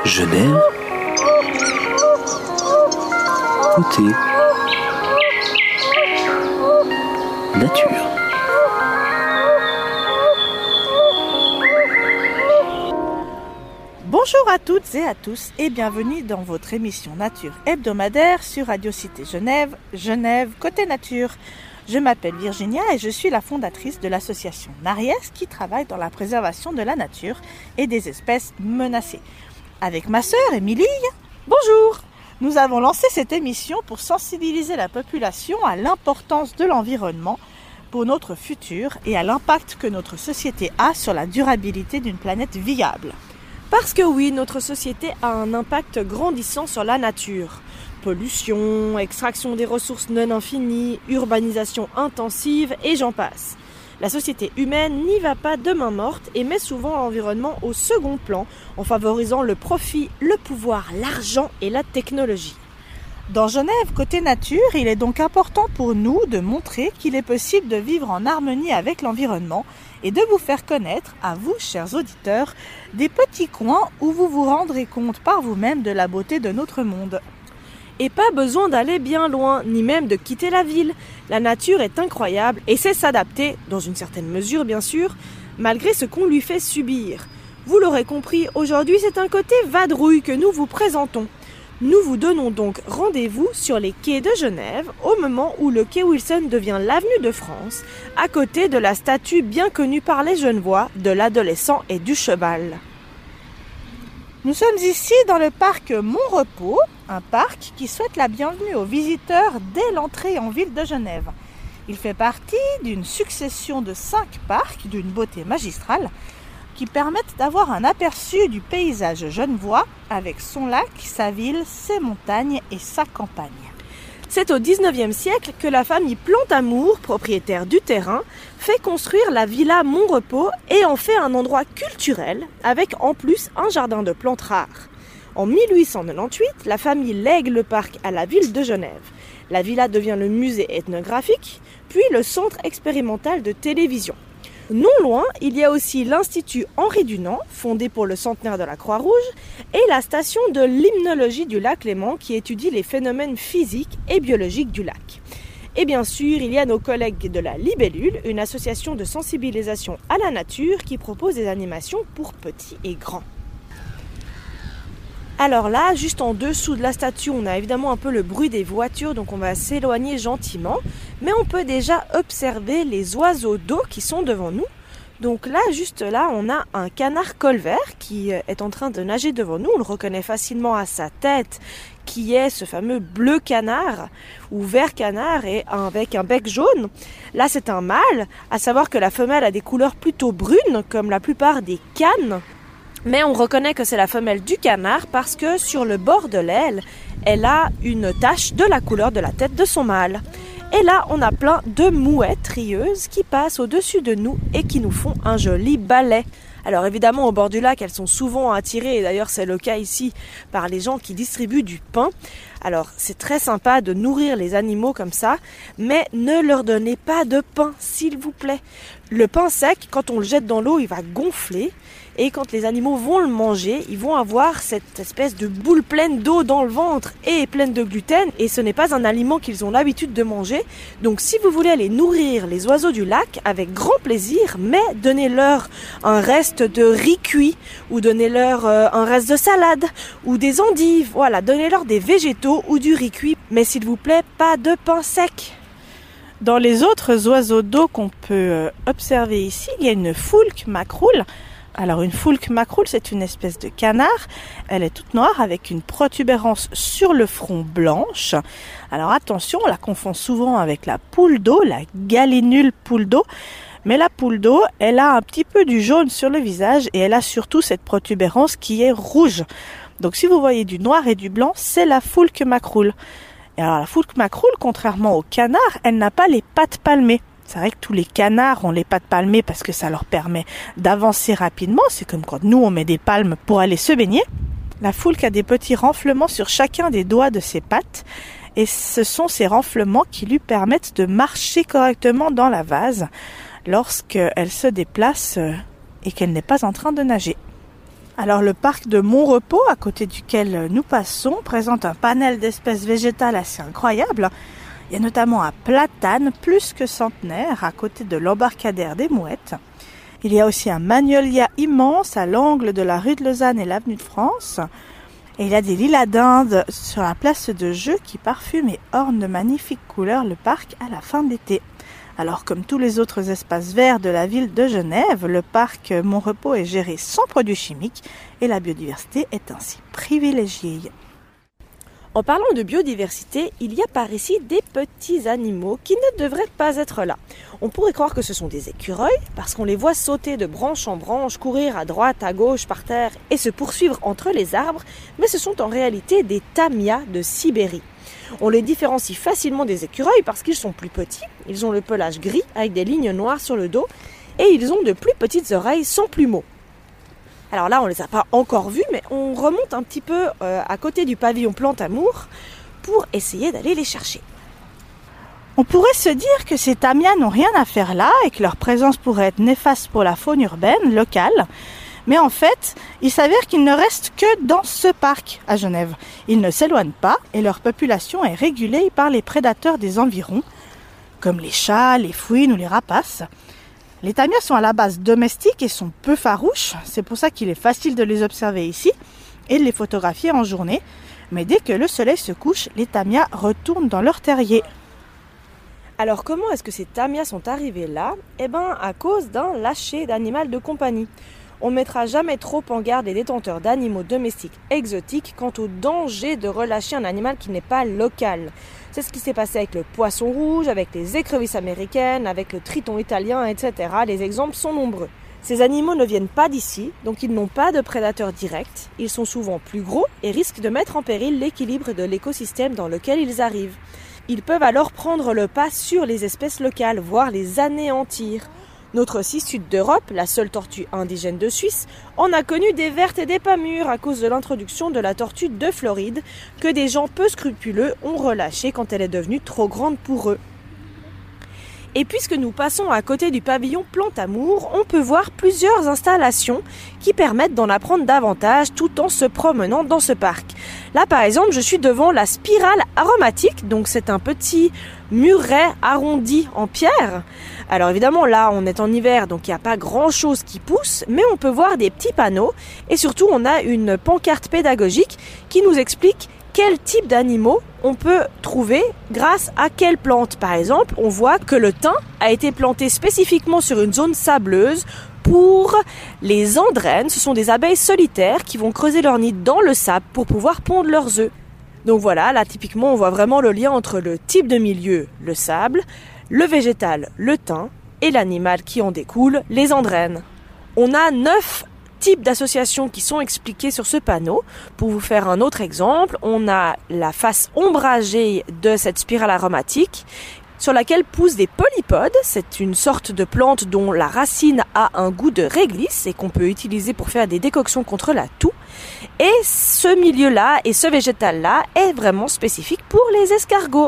Genève, côté nature. Bonjour à toutes et à tous et bienvenue dans votre émission Nature hebdomadaire sur Radio Cité Genève, Genève côté nature. Je m'appelle Virginia et je suis la fondatrice de l'association Nariès qui travaille dans la préservation de la nature et des espèces menacées. Avec ma sœur Émilie, bonjour! Nous avons lancé cette émission pour sensibiliser la population à l'importance de l'environnement pour notre futur et à l'impact que notre société a sur la durabilité d'une planète viable. Parce que oui, notre société a un impact grandissant sur la nature. Pollution, extraction des ressources non infinies, urbanisation intensive et j'en passe. La société humaine n'y va pas de main morte et met souvent l'environnement au second plan en favorisant le profit, le pouvoir, l'argent et la technologie. Dans Genève, côté nature, il est donc important pour nous de montrer qu'il est possible de vivre en harmonie avec l'environnement et de vous faire connaître, à vous, chers auditeurs, des petits coins où vous vous rendrez compte par vous-même de la beauté de notre monde. Et pas besoin d'aller bien loin, ni même de quitter la ville. La nature est incroyable et sait s'adapter, dans une certaine mesure bien sûr, malgré ce qu'on lui fait subir. Vous l'aurez compris, aujourd'hui c'est un côté vadrouille que nous vous présentons. Nous vous donnons donc rendez-vous sur les quais de Genève au moment où le quai Wilson devient l'avenue de France, à côté de la statue bien connue par les Genevois de l'adolescent et du cheval. Nous sommes ici dans le parc Montrepos, un parc qui souhaite la bienvenue aux visiteurs dès l'entrée en ville de Genève. Il fait partie d'une succession de 5 parcs d'une beauté magistrale qui permettent d'avoir un aperçu du paysage genevois avec son lac, sa ville, ses montagnes et sa campagne. C'est au XIXe siècle que la famille Plantamour, propriétaire du terrain, fait construire la villa Montrepos et en fait un endroit culturel avec en plus un jardin de plantes rares. En 1898, la famille lègue le parc à la ville de Genève. La villa devient le musée ethnographique, puis le centre expérimental de télévision. Non loin, il y a aussi l'Institut Henri Dunant, fondé pour le centenaire de la Croix-Rouge, et la station de limnologie du lac Léman qui étudie les phénomènes physiques et biologiques du lac. Et bien sûr, il y a nos collègues de la Libellule, une association de sensibilisation à la nature qui propose des animations pour petits et grands. Alors là, juste en dessous de la statue, on a évidemment un peu le bruit des voitures, donc on va s'éloigner gentiment. Mais on peut déjà observer les oiseaux d'eau qui sont devant nous. Donc là, juste là, on a un canard colvert qui est en train de nager devant nous. On le reconnaît facilement à sa tête, qui est ce fameux bleu canard ou vert canard et avec un bec jaune. Là, c'est un mâle, à savoir que la femelle a des couleurs plutôt brunes, comme la plupart des canes. Mais on reconnaît que c'est la femelle du canard parce que sur le bord de l'aile, elle a une tache de la couleur de la tête de son mâle. Et là, on a plein de mouettes rieuses qui passent au-dessus de nous et qui nous font un joli balai. Alors évidemment, au bord du lac, elles sont souvent attirées, et d'ailleurs c'est le cas ici, par les gens qui distribuent du pain. Alors c'est très sympa de nourrir les animaux comme ça, mais ne leur donnez pas de pain, s'il vous plaît. Le pain sec, quand on le jette dans l'eau, il va gonfler. Et quand les animaux vont le manger, ils vont avoir cette espèce de boule pleine d'eau dans le ventre et pleine de gluten. Et ce n'est pas un aliment qu'ils ont l'habitude de manger. Donc si vous voulez aller nourrir les oiseaux du lac, avec grand plaisir, mais donnez-leur un reste de riz cuit, ou donnez-leur un reste de salade, ou des endives. Voilà, donnez-leur des végétaux ou du riz cuit. Mais s'il vous plaît, pas de pain sec. Dans les autres oiseaux d'eau qu'on peut observer ici, il y a une foulque macroule. Alors une foulque macroule, c'est une espèce de canard. Elle est toute noire avec une protubérance sur le front blanche. Alors attention, on la confond souvent avec la poule d'eau, la galinule poule d'eau. Mais la poule d'eau, elle a un petit peu du jaune sur le visage et elle a surtout cette protubérance qui est rouge. Donc si vous voyez du noir et du blanc, c'est la foulque macroule. Et alors la foulque macroule, contrairement au canard, elle n'a pas les pattes palmées. C'est vrai que tous les canards ont les pattes palmées parce que ça leur permet d'avancer rapidement. C'est comme quand nous on met des palmes pour aller se baigner. La foulque a des petits renflements sur chacun des doigts de ses pattes. Et ce sont ces renflements qui lui permettent de marcher correctement dans la vase lorsqu'elle se déplace et qu'elle n'est pas en train de nager. Alors le parc de Montrepos, à côté duquel nous passons, présente un panel d'espèces végétales assez incroyable. Il y a notamment un platane plus que centenaire à côté de l'embarcadère des Mouettes. Il y a aussi un magnolia immense à l'angle de la rue de Lausanne et l'avenue de France. Et il y a des lilas d'Inde sur la place de jeu qui parfument et ornent de magnifiques couleurs le parc à la fin de l'été. Alors, comme tous les autres espaces verts de la ville de Genève, le parc Montrepos est géré sans produits chimiques et la biodiversité est ainsi privilégiée. En parlant de biodiversité, il y a par ici des petits animaux qui ne devraient pas être là. On pourrait croire que ce sont des écureuils parce qu'on les voit sauter de branche en branche, courir à droite, à gauche, par terre et se poursuivre entre les arbres, mais ce sont en réalité des tamias de Sibérie. On les différencie facilement des écureuils parce qu'ils sont plus petits, ils ont le pelage gris avec des lignes noires sur le dos et ils ont de plus petites oreilles sans plumeaux. Alors là, on ne les a pas encore vus, mais on remonte un petit peu à côté du pavillon Plantamour pour essayer d'aller les chercher. On pourrait se dire que ces tamias n'ont rien à faire là et que leur présence pourrait être néfaste pour la faune urbaine, locale. Mais en fait, il s'avère qu'ils ne restent que dans ce parc à Genève. Ils ne s'éloignent pas et leur population est régulée par les prédateurs des environs, comme les chats, les fouines ou les rapaces. Les tamias sont à la base domestiques et sont peu farouches, c'est pour ça qu'il est facile de les observer ici et de les photographier en journée. Mais dès que le soleil se couche, les tamias retournent dans leur terrier. Alors comment est-ce que ces tamias sont arrivées là ? À cause d'un lâcher d'animal de compagnie. On ne mettra jamais trop en garde les détenteurs d'animaux domestiques exotiques quant au danger de relâcher un animal qui n'est pas local. C'est ce qui s'est passé avec le poisson rouge, avec les écrevisses américaines, avec le triton italien, etc. Les exemples sont nombreux. Ces animaux ne viennent pas d'ici, donc ils n'ont pas de prédateurs directs. Ils sont souvent plus gros et risquent de mettre en péril l'équilibre de l'écosystème dans lequel ils arrivent. Ils peuvent alors prendre le pas sur les espèces locales, voire les anéantir. Notre sud d'Europe, la seule tortue indigène de Suisse, en a connu des vertes et des pas mûres à cause de l'introduction de la tortue de Floride que des gens peu scrupuleux ont relâchée quand elle est devenue trop grande pour eux. Et puisque nous passons à côté du pavillon Plantamour, on peut voir plusieurs installations qui permettent d'en apprendre davantage tout en se promenant dans ce parc. Là par exemple, je suis devant la spirale aromatique, donc c'est un petit muret arrondi en pierre. Alors évidemment là on est en hiver donc il n'y a pas grand chose qui pousse, mais on peut voir des petits panneaux et surtout on a une pancarte pédagogique qui nous explique quel type d'animaux on peut trouver grâce à quelle plante. Par exemple, on voit que le thym a été planté spécifiquement sur une zone sableuse pour les andrènes. Ce sont des abeilles solitaires qui vont creuser leur nid dans le sable pour pouvoir pondre leurs œufs. Donc voilà, là typiquement on voit vraiment le lien entre le type de milieu, le sable, le végétal, le thym, et l'animal qui en découle, les andrènes. On a 9 types d'associations qui sont expliquées sur ce panneau. Pour vous faire un autre exemple, on a la face ombragée de cette spirale aromatique sur laquelle poussent des polypodes. C'est une sorte de plante dont la racine a un goût de réglisse et qu'on peut utiliser pour faire des décoctions contre la toux. Et ce milieu-là et ce végétal-là est vraiment spécifique pour les escargots.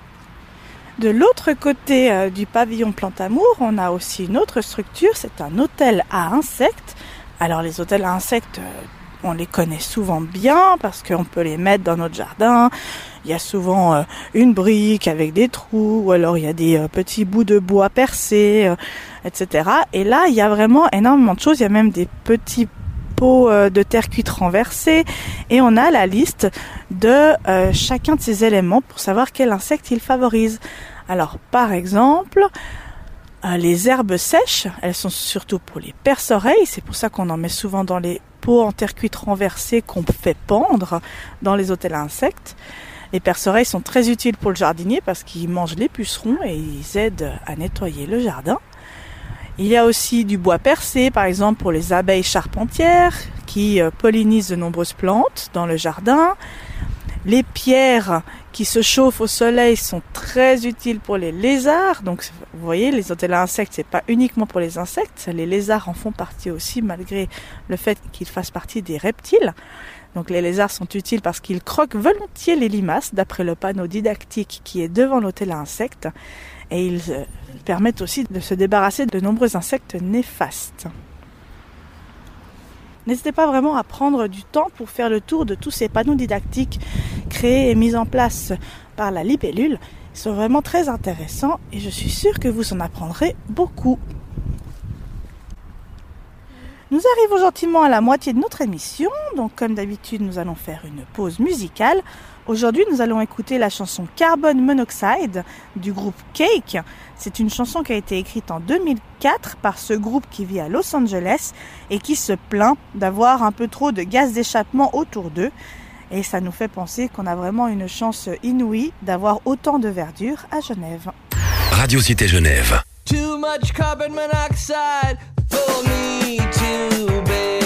De l'autre côté du pavillon Plantamour, on a aussi une autre structure, c'est un hôtel à insectes. Alors les hôtels à insectes, on les connaît souvent bien parce qu'on peut les mettre dans notre jardin. Il y a souvent une brique avec des trous, ou alors il y a des petits bouts de bois percés, etc. Et là, il y a vraiment énormément de choses. Il y a même des petits pots de terre cuite renversés. Et on a la liste de chacun de ces éléments pour savoir quel insecte ils favorisent. Alors, par exemple, les herbes sèches, elles sont surtout pour les perce-oreilles. C'est pour ça qu'on en met souvent dans les pots en terre cuite renversés qu'on fait pendre dans les hôtels à insectes. Les perce-oreilles sont très utiles pour le jardinier parce qu'ils mangent les pucerons et ils aident à nettoyer le jardin. Il y a aussi du bois percé, par exemple pour les abeilles charpentières qui pollinisent de nombreuses plantes dans le jardin. Les pierres qui se chauffent au soleil sont très utiles pour les lézards. Donc vous voyez, les hôtels à insectes, c'est pas uniquement pour les insectes. Les lézards en font partie aussi malgré le fait qu'ils fassent partie des reptiles. Donc les lézards sont utiles parce qu'ils croquent volontiers les limaces, d'après le panneau didactique qui est devant l'hôtel à insectes. Et ils permettent aussi de se débarrasser de nombreux insectes néfastes. N'hésitez pas vraiment à prendre du temps pour faire le tour de tous ces panneaux didactiques créés et mis en place par la Libellule. Ils sont vraiment très intéressants et je suis sûre que vous en apprendrez beaucoup. Nous arrivons gentiment à la moitié de notre émission, donc comme d'habitude nous allons faire une pause musicale. Aujourd'hui nous allons écouter la chanson Carbon Monoxide du groupe Cake. C'est une chanson qui a été écrite en 2004 par ce groupe qui vit à Los Angeles et qui se plaint d'avoir un peu trop de gaz d'échappement autour d'eux. Et ça nous fait penser qu'on a vraiment une chance inouïe d'avoir autant de verdure à Genève. Radio Cité Genève. Too much carbon monoxide for me to bear.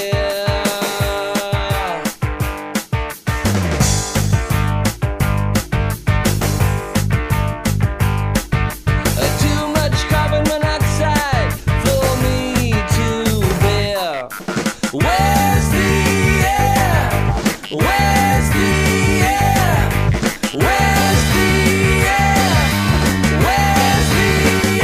Too much carbon monoxide for me to bear. Where's the air? Where's the air? Where's the air? Where's the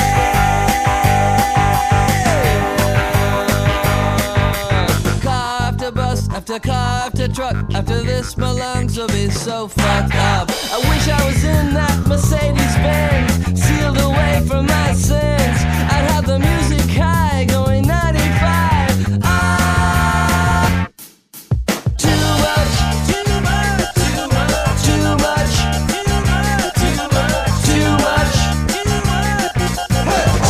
air? Car after bus, after car after truck, after this my lungs will be so fucked up. I wish I was in that Mercedes-Benz, sealed away from my sins. I'd have the music high, going 95. Ah, too much, too much, too much, too much, too much, too much, too much, too much.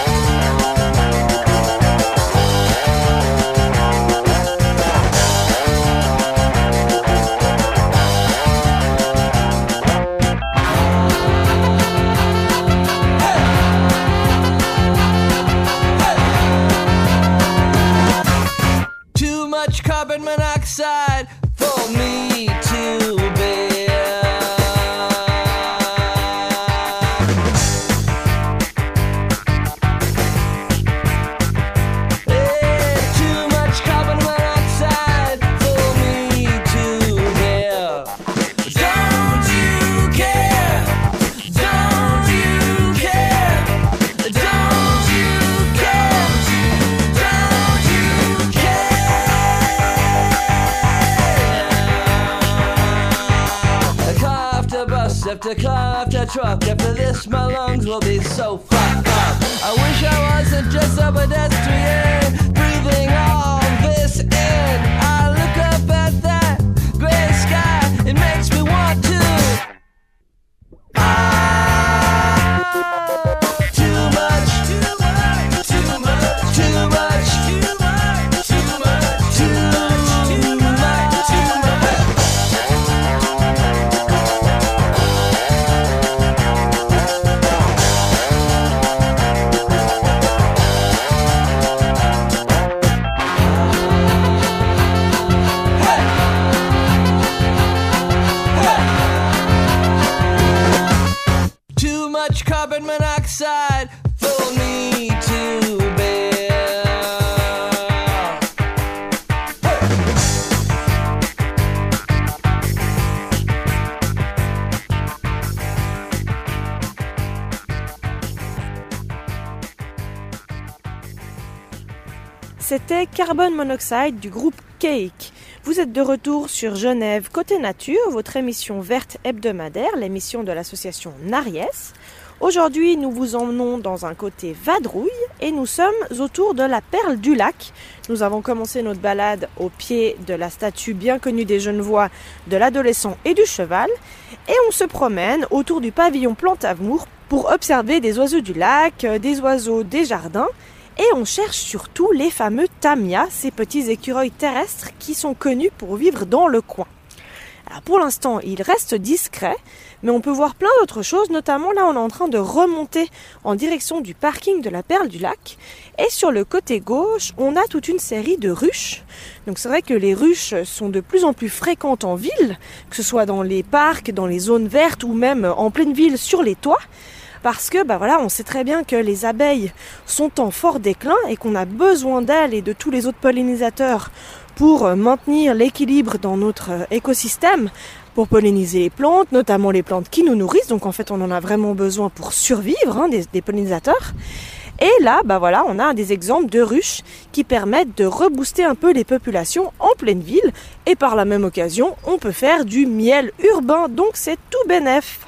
Too much carbon monoxide for me to bear. Too much carbon monoxide for me to bear. Don't you care? Don't you care? Don't you care? Don't you care? Car after bus, after car after truck, after this my lungs will be so fucked up. I wish I wasn't just a pedestrian, breathing all this in. I look up at that gray sky, it makes me want to. Ah, too much, too much, too much, too much, too much, too much, too much, too much. Too much carbon monoxide for me to bear. C'était Carbon Monoxide du groupe Cake. Vous êtes de retour sur Genève Côté Nature, votre émission verte hebdomadaire, l'émission de l'association Nariès. Aujourd'hui, nous vous emmenons dans un côté vadrouille et nous sommes autour de la Perle du Lac. Nous avons commencé notre balade au pied de la statue bien connue des Genevois de l'adolescent et du cheval et on se promène autour du pavillon Plantamour pour observer des oiseaux du lac, des oiseaux des jardins. Et on cherche surtout les fameux tamias, ces petits écureuils terrestres qui sont connus pour vivre dans le coin. Alors pour l'instant, ils restent discrets, mais on peut voir plein d'autres choses, notamment là on est en train de remonter en direction du parking de la Perle du Lac. Et sur le côté gauche, on a toute une série de ruches. Donc c'est vrai que les ruches sont de plus en plus fréquentes en ville, que ce soit dans les parcs, dans les zones vertes ou même en pleine ville sur les toits. Parce que on sait très bien que les abeilles sont en fort déclin et qu'on a besoin d'elles et de tous les autres pollinisateurs pour maintenir l'équilibre dans notre écosystème, pour polliniser les plantes, notamment les plantes qui nous nourrissent. Donc en fait on en a vraiment besoin pour survivre, des pollinisateurs. Et là, voilà, on a des exemples de ruches qui permettent de rebooster un peu les populations en pleine ville. Et par la même occasion, on peut faire du miel urbain, donc c'est tout bénef.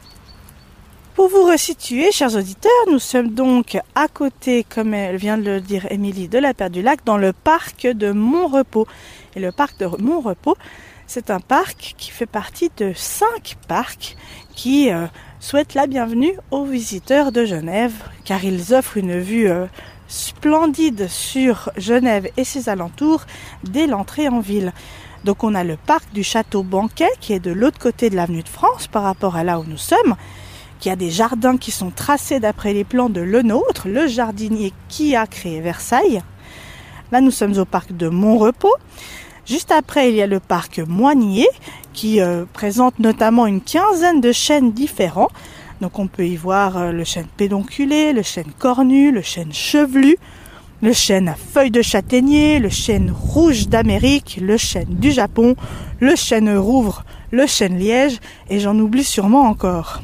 Pour vous resituer, chers auditeurs, nous sommes donc à côté, comme elle vient de le dire Émilie, de la Perle du Lac, dans le parc de Montrepos. Et le parc de Montrepos, c'est un parc qui fait partie de 5 parcs qui souhaitent la bienvenue aux visiteurs de Genève, car ils offrent une vue splendide sur Genève et ses alentours dès l'entrée en ville. Donc on a le parc du Château Banquet qui est de l'autre côté de l'avenue de France par rapport à là où nous sommes, qui a des jardins qui sont tracés d'après les plans de Lenôtre, le jardinier qui a créé Versailles. Là nous sommes au parc de Montrepos. Juste après, il y a le parc Moignier qui présente notamment une quinzaine de chênes différents. Donc on peut y voir le chêne pédonculé, le chêne cornu, le chêne chevelu, le chêne à feuilles de châtaignier, le chêne rouge d'Amérique, le chêne du Japon, le chêne rouvre, le chêne liège et j'en oublie sûrement encore.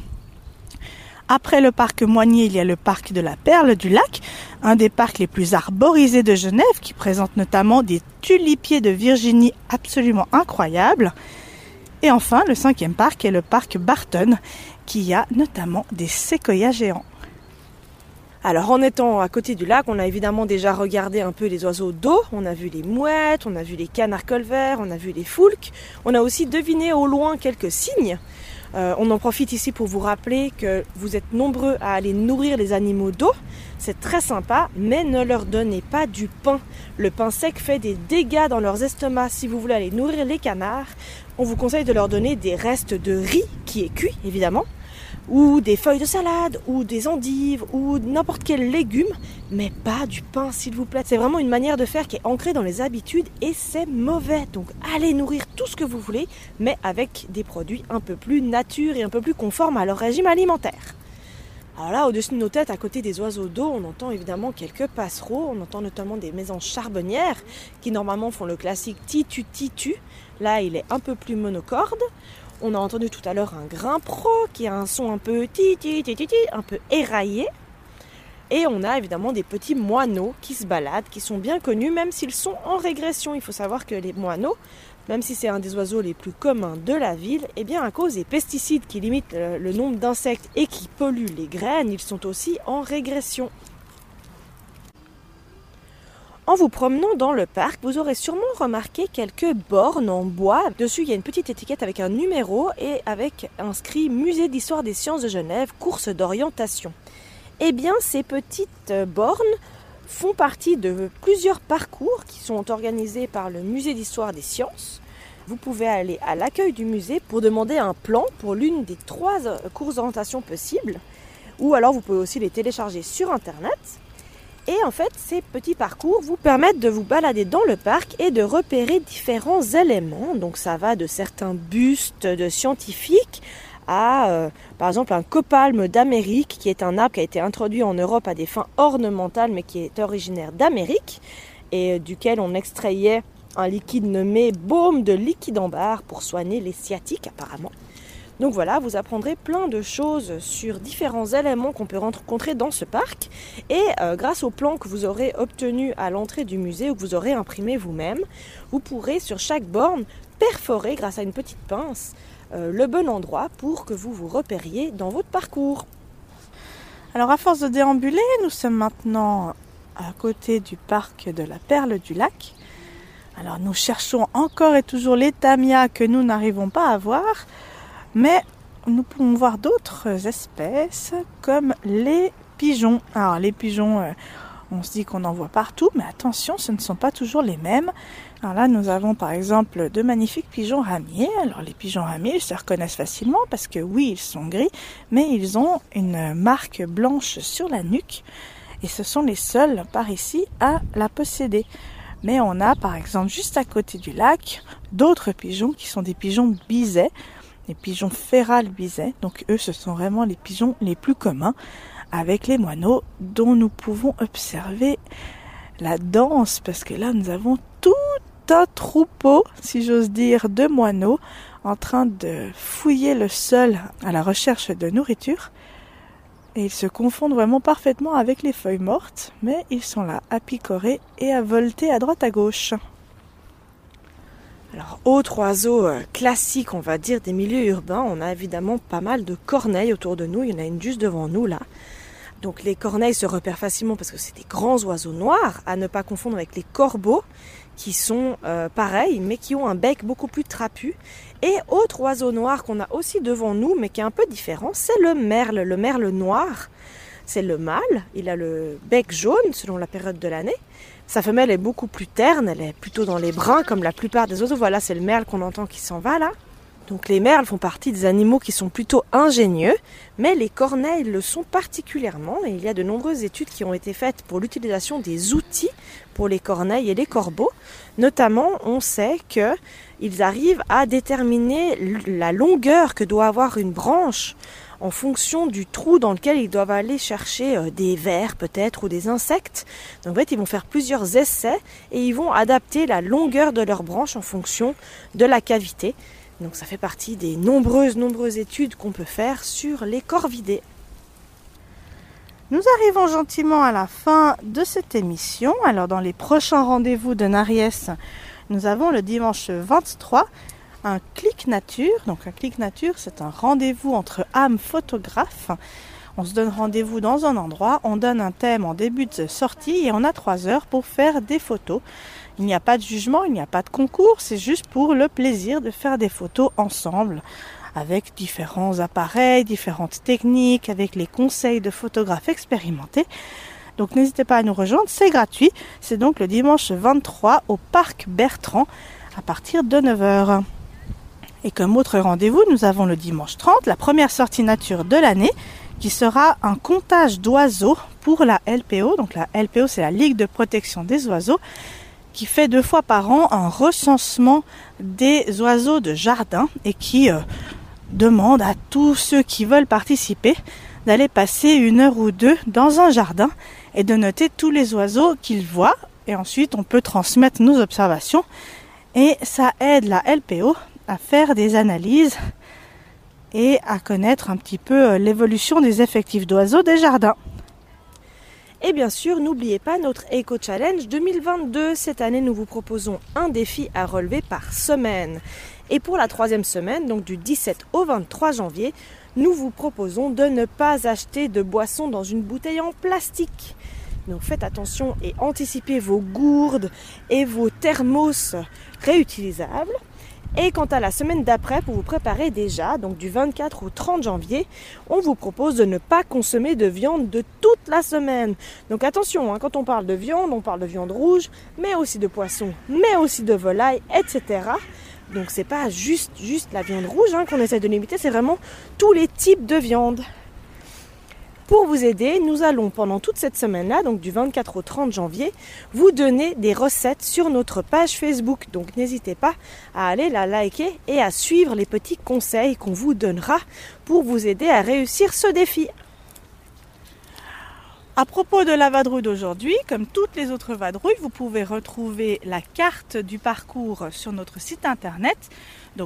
Après le parc Moignier, il y a le parc de la Perle du Lac, un des parcs les plus arborisés de Genève qui présente notamment des tulipiers de Virginie absolument incroyables. Et enfin, le 5e parc est le parc Barton qui a notamment des séquoias géants. Alors en étant à côté du lac, on a évidemment déjà regardé un peu les oiseaux d'eau, on a vu les mouettes, on a vu les canards colverts, on a vu les foulques, on a aussi deviné au loin quelques cygnes. On en profite ici pour vous rappeler que vous êtes nombreux à aller nourrir les animaux d'eau. C'est très sympa, mais ne leur donnez pas du pain. Le pain sec fait des dégâts dans leurs estomacs. Si vous voulez aller nourrir les canards, on vous conseille de leur donner des restes de riz qui est cuit, évidemment, ou des feuilles de salade, ou des endives, ou n'importe quel légume, mais pas du pain, s'il vous plaît. C'est vraiment une manière de faire qui est ancrée dans les habitudes et c'est mauvais. Donc allez nourrir tout ce que vous voulez, mais avec des produits un peu plus nature et un peu plus conformes à leur régime alimentaire. Alors là, au-dessus de nos têtes, à côté des oiseaux d'eau, on entend évidemment quelques passereaux, on entend notamment des mésanges charbonnières qui normalement font le classique titu-titu. Là, il est un peu plus monocorde. On a entendu tout à l'heure un grimpero qui a un son un peu ti-ti-ti-ti-ti, un peu éraillé. Et on a évidemment des petits moineaux qui se baladent, qui sont bien connus, même s'ils sont en régression. Il faut savoir que les moineaux, même si c'est un des oiseaux les plus communs de la ville, eh bien à cause des pesticides qui limitent le nombre d'insectes et qui polluent les graines, ils sont aussi en régression. En vous promenant dans le parc, vous aurez sûrement remarqué quelques bornes en bois. Dessus, il y a une petite étiquette avec un numéro et avec inscrit Musée d'Histoire des Sciences de Genève, course d'orientation. Eh bien, ces petites bornes font partie de plusieurs parcours qui sont organisés par le Musée d'Histoire des Sciences. Vous pouvez aller à l'accueil du musée pour demander un plan pour l'une des 3 courses d'orientation possibles. Ou alors, vous pouvez aussi les télécharger sur Internet. Et en fait, ces petits parcours vous permettent de vous balader dans le parc et de repérer différents éléments. Donc ça va de certains bustes de scientifiques à, par exemple, un copalme d'Amérique, qui est un arbre qui a été introduit en Europe à des fins ornementales, mais qui est originaire d'Amérique, et duquel on extrayait un liquide nommé baume de liquide ambar pour soigner les sciatiques apparemment. Donc voilà, vous apprendrez plein de choses sur différents éléments qu'on peut rencontrer dans ce parc. Et grâce au plan que vous aurez obtenu à l'entrée du musée ou que vous aurez imprimé vous-même, vous pourrez sur chaque borne perforer grâce à une petite pince le bon endroit pour que vous vous repériez dans votre parcours. Alors à force de déambuler, nous sommes maintenant à côté du parc de la Perle du Lac. Alors nous cherchons encore et toujours les tamias que nous n'arrivons pas à voir. Mais nous pouvons voir d'autres espèces comme les pigeons. Alors les pigeons, on se dit qu'on en voit partout, mais attention, ce ne sont pas toujours les mêmes. Alors là, nous avons par exemple de magnifiques pigeons ramiers. Alors les pigeons ramiers, ils se reconnaissent facilement parce que oui, ils sont gris, mais ils ont une marque blanche sur la nuque. Et ce sont les seuls par ici à la posséder. Mais on a par exemple juste à côté du lac d'autres pigeons qui sont des pigeons bisets. Les pigeons féral biset, donc eux ce sont vraiment les pigeons les plus communs avec les moineaux dont nous pouvons observer la danse parce que là nous avons tout un troupeau, si j'ose dire, de moineaux en train de fouiller le sol à la recherche de nourriture. Et ils se confondent vraiment parfaitement avec les feuilles mortes, mais ils sont là à picorer et à volter à droite à gauche. Alors, autre oiseau classique, on va dire, des milieux urbains, on a évidemment pas mal de corneilles autour de nous. Il y en a une juste devant nous, là. Donc, les corneilles se repèrent facilement parce que c'est des grands oiseaux noirs, à ne pas confondre avec les corbeaux, qui sont pareils, mais qui ont un bec beaucoup plus trapu. Et autre oiseau noir qu'on a aussi devant nous, mais qui est un peu différent, c'est le merle noir. C'est le mâle, il a le bec jaune selon la période de l'année. Sa femelle est beaucoup plus terne, elle est plutôt dans les bruns comme la plupart des oiseaux. Voilà, c'est le merle qu'on entend qui s'en va là. Donc les merles font partie des animaux qui sont plutôt ingénieux, mais les corneilles le sont particulièrement. Et il y a de nombreuses études qui ont été faites pour l'utilisation des outils pour les corneilles et les corbeaux. Notamment, on sait qu'ils arrivent à déterminer la longueur que doit avoir une branche en fonction du trou dans lequel ils doivent aller chercher des vers peut-être ou des insectes. Donc en fait, ils vont faire plusieurs essais et ils vont adapter la longueur de leur branche en fonction de la cavité. Donc ça fait partie des nombreuses études qu'on peut faire sur les corvidés. Nous arrivons gentiment à la fin de cette émission. Alors dans les prochains rendez-vous de Nariès, nous avons le dimanche 23 un clic nature. Donc un clic nature, c'est un rendez-vous entre âmes photographes. On se donne rendez-vous dans un endroit, on donne un thème en début de sortie et on a 3 heures pour faire des photos. Il n'y a pas de jugement, il n'y a pas de concours, c'est juste pour le plaisir de faire des photos ensemble avec différents appareils, différentes techniques, avec les conseils de photographes expérimentés. Donc n'hésitez pas à nous rejoindre, c'est gratuit. C'est donc le dimanche 23 au Parc Bertrand à partir de 9h. Et comme autre rendez-vous, nous avons le dimanche 30, la première sortie nature de l'année, qui sera un comptage d'oiseaux pour la LPO. Donc la LPO, c'est la Ligue de protection des oiseaux, qui fait 2 fois par an un recensement des oiseaux de jardin et qui demande à tous ceux qui veulent participer d'aller passer 1 heure ou 2 dans un jardin et de noter tous les oiseaux qu'ils voient. Et ensuite, on peut transmettre nos observations et ça aide la LPO à faire des analyses et à connaître un petit peu l'évolution des effectifs d'oiseaux des jardins. Et bien sûr, n'oubliez pas notre Eco Challenge 2022. Cette année, nous vous proposons un défi à relever par semaine. Et pour la 3e semaine, donc du 17 au 23 janvier, nous vous proposons de ne pas acheter de boissons dans une bouteille en plastique. Donc faites attention et anticipez vos gourdes et vos thermos réutilisables. Et quant à la semaine d'après, pour vous préparer déjà, donc du 24 au 30 janvier, on vous propose de ne pas consommer de viande de toute la semaine. Donc attention, quand on parle de viande rouge, mais aussi de poisson, mais aussi de volaille, etc. Donc c'est pas juste la viande rouge qu'on essaie de limiter, c'est vraiment tous les types de viande. Pour vous aider, nous allons pendant toute cette semaine-là, donc du 24 au 30 janvier, vous donner des recettes sur notre page Facebook. Donc n'hésitez pas à aller la liker et à suivre les petits conseils qu'on vous donnera pour vous aider à réussir ce défi. À propos de la vadrouille d'aujourd'hui, comme toutes les autres vadrouilles, vous pouvez retrouver la carte du parcours sur notre site internet, donc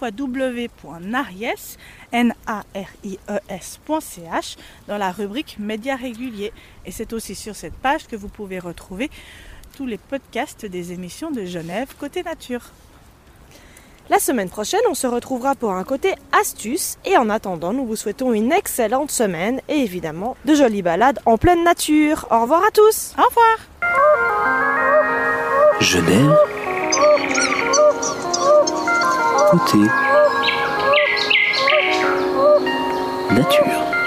www.nariès.ch dans la rubrique médias réguliers. Et c'est aussi sur cette page que vous pouvez retrouver tous les podcasts des émissions de Genève Côté Nature. La semaine prochaine, on se retrouvera pour un côté astuce. Et en attendant, nous vous souhaitons une excellente semaine et évidemment de jolies balades en pleine nature. Au revoir à tous. Au revoir. Genève. Côté nature.